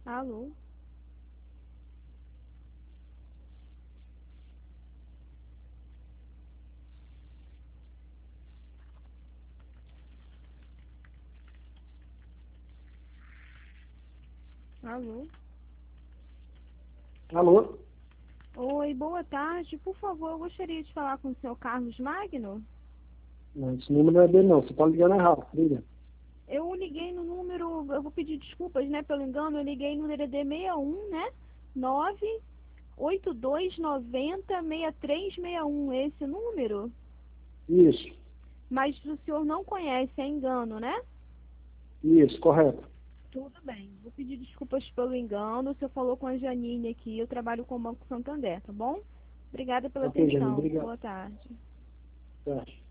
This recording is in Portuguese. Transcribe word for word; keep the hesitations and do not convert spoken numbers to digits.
Alô? Alô? Alô? Oi, boa tarde. Por favor, eu gostaria de falar com o senhor Carlos Magno. Não, esse número não é dele, não. Você pode ligar na errado, liga. Eu liguei no número, eu vou pedir desculpas, né, pelo engano, eu liguei no D D D sessenta e um, né? nove oito dois nove zero seis três seis um, esse número. Isso, Mas o senhor não conhece, é engano, né? isso, correto. Tudo bem. Vou pedir desculpas pelo engano. O senhor falou com a Janine aqui, eu trabalho com o Banco Santander, tá bom? Obrigada pela Ok, Janine, atenção. obrigado. Boa tarde. Tá.